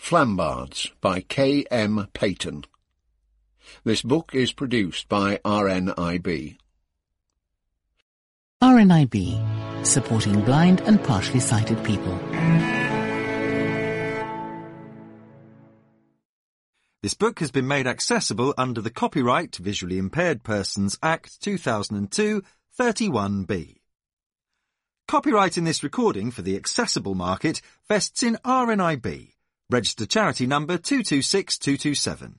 Flambards by K. M. Peyton. This book is produced by RNIB. RNIB, supporting blind and partially sighted people. This book has been made accessible under the Copyright Visually Impaired Persons Act 2002, 31B. Copyright in this recording for the accessible market vests in RNIB, registered charity number 226227.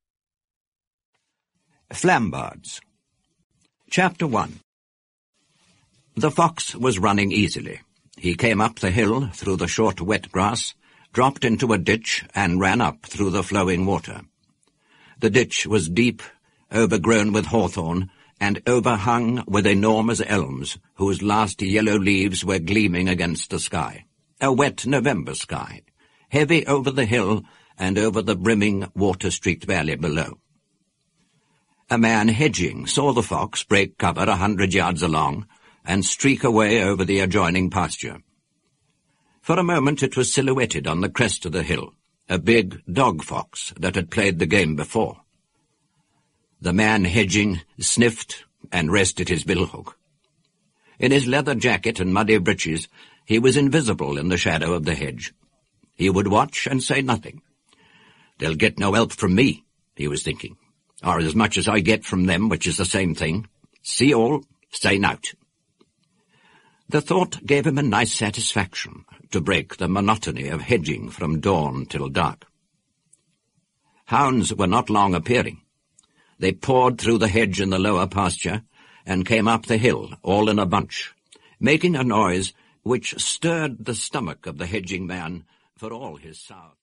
Flambards. Chapter 1. The fox was running easily. He came up the hill through the short wet grass, dropped into a ditch, and ran up through the flowing water. The ditch was deep, overgrown with hawthorn, and overhung with enormous elms, whose last yellow leaves were gleaming against the sky. A wet November sky, heavy over the hill and over the brimming water-streaked valley below. A man hedging saw the fox break cover 100 yards along and streak away over the adjoining pasture. For a moment it was silhouetted on the crest of the hill, a big dog fox that had played the game before. The man hedging sniffed and rested his billhook. In his leather jacket and muddy breeches, he was invisible in the shadow of the hedge. He would watch and say nothing. "They'll get no help from me," he was thinking, "or as much as I get from them, which is the same thing. See all, say nowt." The thought gave him a nice satisfaction to break the monotony of hedging from dawn till dark. Hounds were not long appearing. They poured through the hedge in the lower pasture and came up the hill, all in a bunch, making a noise which stirred the stomach of the hedging man for all his sour.